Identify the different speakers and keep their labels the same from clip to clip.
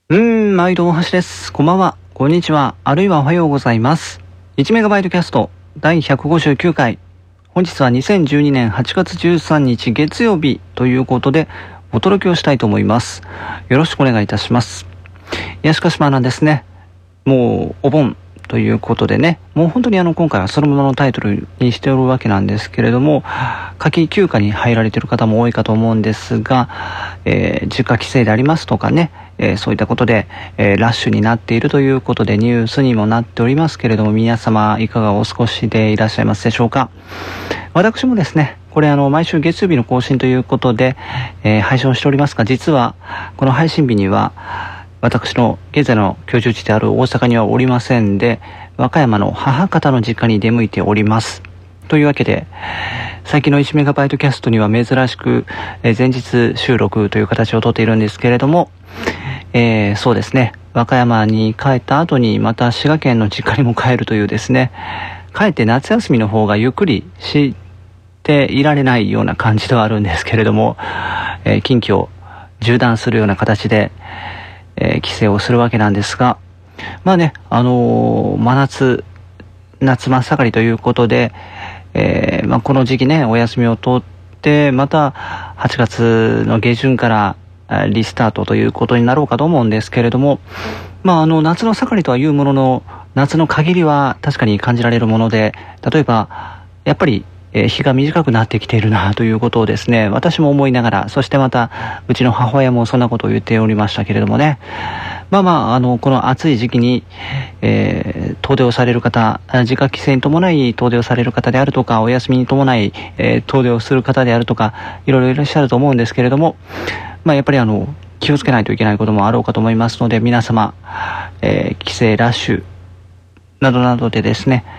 Speaker 1: 毎度大橋です。こんばんは、こんにちは、あるいはおはようございます。1MB キャスト第159回。本日は2012年8月13日月曜日ということでお届けをしたいと思います。よろしくお願いいたします。いやしかしなんですね。もうお盆ということでね、もう本当に今回はそのままのタイトルにしておるわけなんですけれども、夏季休暇に入られている方も多いかと思うんですが、実家帰省でありますとかね、そういったことで、ラッシュになっているということでニュースにもなっておりますけれども、皆様いかがお過ごしでいらっしゃいますでしょうか。私もですね、これ毎週月曜日の更新ということで、配信をしておりますが、実はこの配信日には私の現在の居住地である大阪にはおりませんで、和歌山の母方の実家に出向いております。というわけで、最近の 1MB キャストには珍しく、前日収録という形をとっているんですけれども、そうですね、和歌山に帰った後にまた滋賀県の実家にも帰るというですね、帰って夏休みの方がゆっくりしていられないような感じではあるんですけれども、近畿を縦断するような形で、帰省をするわけなんですが、真夏真っ盛りということで、この時期ね、お休みを取ってまた8月の下旬からリスタートということになろうかと思うんですけれども、夏の盛りとはいうものの、夏の限りは確かに感じられるもので、例えばやっぱり日が短くなってきているなということをですね、私も思いながら、そしてまたうちの母親もそんなことを言っておりましたけれどもね、この暑い時期に、遠出をされる方、自家帰省に伴い遠出をされる方であるとか、お休みに伴い、遠出をする方であるとか、いろいろいらっしゃると思うんですけれども、やっぱり気をつけないといけないこともあろうかと思いますので、皆様、帰省ラッシュなどなどでですね、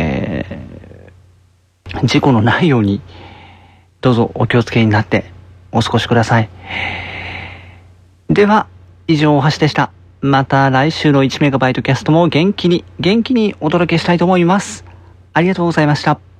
Speaker 1: 事故のないようにどうぞお気をつけになってお過ごしください。では以上、大橋でした。また来週の 1MB キャストも元気にお届けしたいと思います。ありがとうございました。